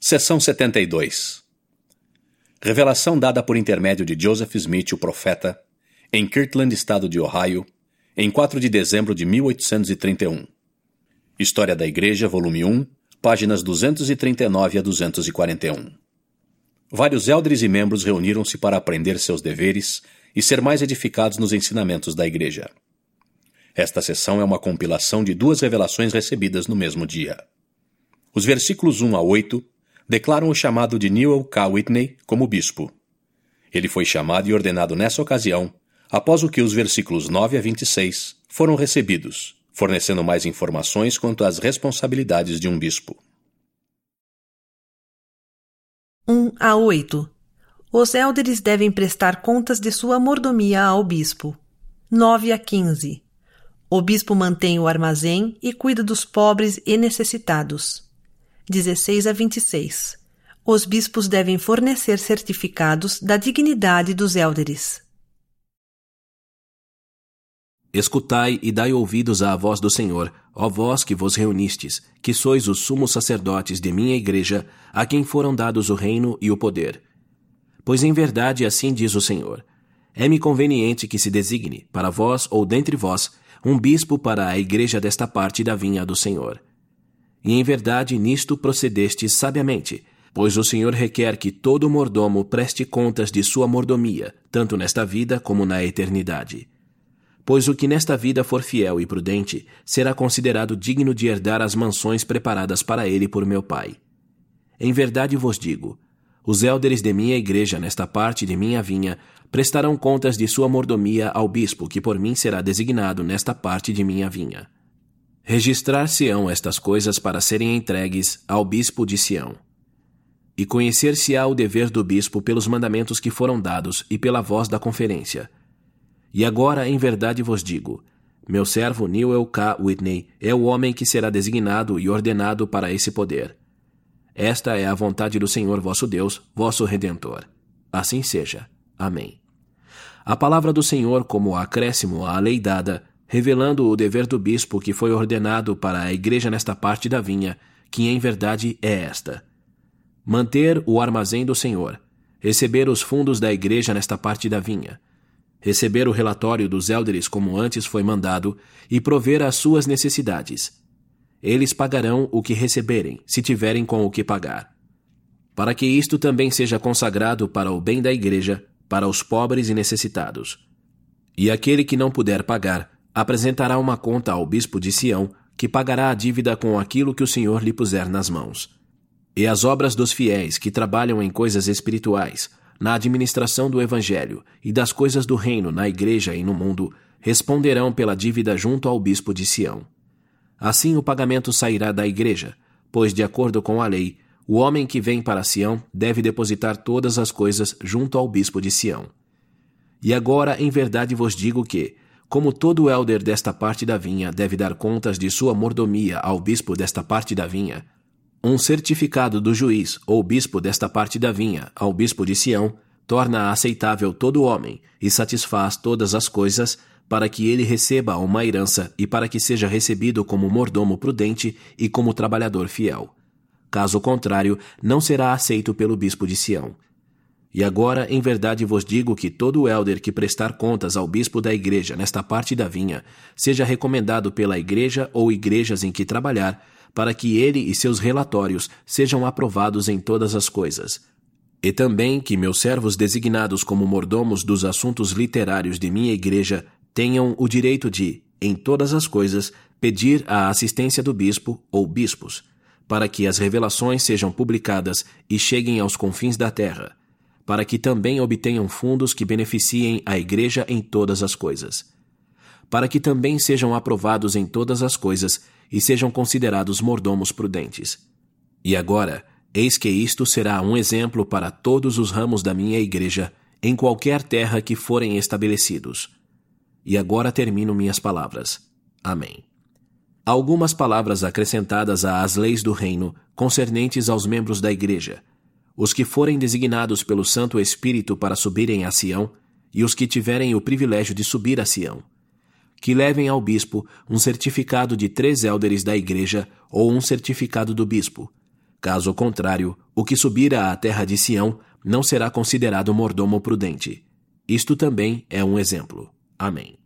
Seção 72. Revelação dada por intermédio de Joseph Smith, o profeta, em Kirtland, estado de Ohio, em 4 de dezembro de 1831. História da Igreja, volume 1, páginas 239 a 241. Vários élderes e membros reuniram-se para aprender seus deveres e ser mais edificados nos ensinamentos da Igreja. Esta sessão é uma compilação de 2 revelações recebidas no mesmo dia. Os versículos 1 a 8 declaram o chamado de Newell K. Whitney como bispo. Ele foi chamado e ordenado nessa ocasião, após o que os versículos 9 a 26 foram recebidos, fornecendo mais informações quanto às responsabilidades de um bispo. 1 a 8. Os élderes devem prestar contas de sua mordomia ao bispo. 9 a 15. O bispo mantém o armazém e cuida dos pobres e necessitados. 16 a 26. Os bispos devem fornecer certificados da dignidade dos élderes. Escutai e dai ouvidos à voz do Senhor, ó vós que vos reunistes, que sois os sumos sacerdotes de minha igreja, a quem foram dados o reino e o poder. Pois em verdade assim diz o Senhor: é-me conveniente que se designe, para vós ou dentre vós, um bispo para a igreja desta parte da vinha do Senhor. E em verdade nisto procedestes sabiamente, pois o Senhor requer que todo mordomo preste contas de sua mordomia, tanto nesta vida como na eternidade. Pois o que nesta vida for fiel e prudente, será considerado digno de herdar as mansões preparadas para ele por meu Pai. Em verdade vos digo, os élderes de minha igreja nesta parte de minha vinha prestarão contas de sua mordomia ao bispo que por mim será designado nesta parte de minha vinha. Registrar-se-ão estas coisas para serem entregues ao bispo de Sião. E conhecer-se-á o dever do bispo pelos mandamentos que foram dados e pela voz da conferência. E agora, em verdade vos digo, meu servo Newell K. Whitney é o homem que será designado e ordenado para esse poder. Esta é a vontade do Senhor vosso Deus, vosso Redentor. Assim seja. Amém. A palavra do Senhor como acréscimo à lei dada, revelando o dever do bispo que foi ordenado para a igreja nesta parte da vinha, que em verdade é esta: manter o armazém do Senhor, receber os fundos da igreja nesta parte da vinha, receber o relatório dos élderes como antes foi mandado e prover as suas necessidades. Eles pagarão o que receberem, se tiverem com o que pagar. Para que isto também seja consagrado para o bem da igreja, para os pobres e necessitados. E aquele que não puder pagar, apresentará uma conta ao bispo de Sião, que pagará a dívida com aquilo que o Senhor lhe puser nas mãos. E as obras dos fiéis que trabalham em coisas espirituais, na administração do Evangelho e das coisas do reino na igreja e no mundo, responderão pela dívida junto ao bispo de Sião. Assim o pagamento sairá da igreja, pois, de acordo com a lei, o homem que vem para Sião deve depositar todas as coisas junto ao bispo de Sião. E agora, em verdade vos digo que, como todo élder desta parte da vinha deve dar contas de sua mordomia ao bispo desta parte da vinha, um certificado do juiz ou bispo desta parte da vinha ao bispo de Sião torna aceitável todo homem e satisfaz todas as coisas, para que ele receba uma herança e para que seja recebido como mordomo prudente e como trabalhador fiel. Caso contrário, não será aceito pelo bispo de Sião. E agora, em verdade vos digo que todo élder que prestar contas ao bispo da igreja nesta parte da vinha, seja recomendado pela igreja ou igrejas em que trabalhar, para que ele e seus relatórios sejam aprovados em todas as coisas. E também que meus servos designados como mordomos dos assuntos literários de minha igreja tenham o direito de, em todas as coisas, pedir a assistência do bispo ou bispos, para que as revelações sejam publicadas e cheguem aos confins da terra, para que também obtenham fundos que beneficiem a igreja em todas as coisas, para que também sejam aprovados em todas as coisas e sejam considerados mordomos prudentes. E agora, eis que isto será um exemplo para todos os ramos da minha igreja, em qualquer terra que forem estabelecidos. E agora termino minhas palavras. Amém. Algumas palavras acrescentadas às leis do reino, concernentes aos membros da igreja, os que forem designados pelo Santo Espírito para subirem a Sião, e os que tiverem o privilégio de subir a Sião, que levem ao bispo um certificado de 3 élderes da igreja ou um certificado do bispo, Caso contrário, o que subir à terra de Sião não será considerado mordomo prudente. Isto também é um exemplo. Amém.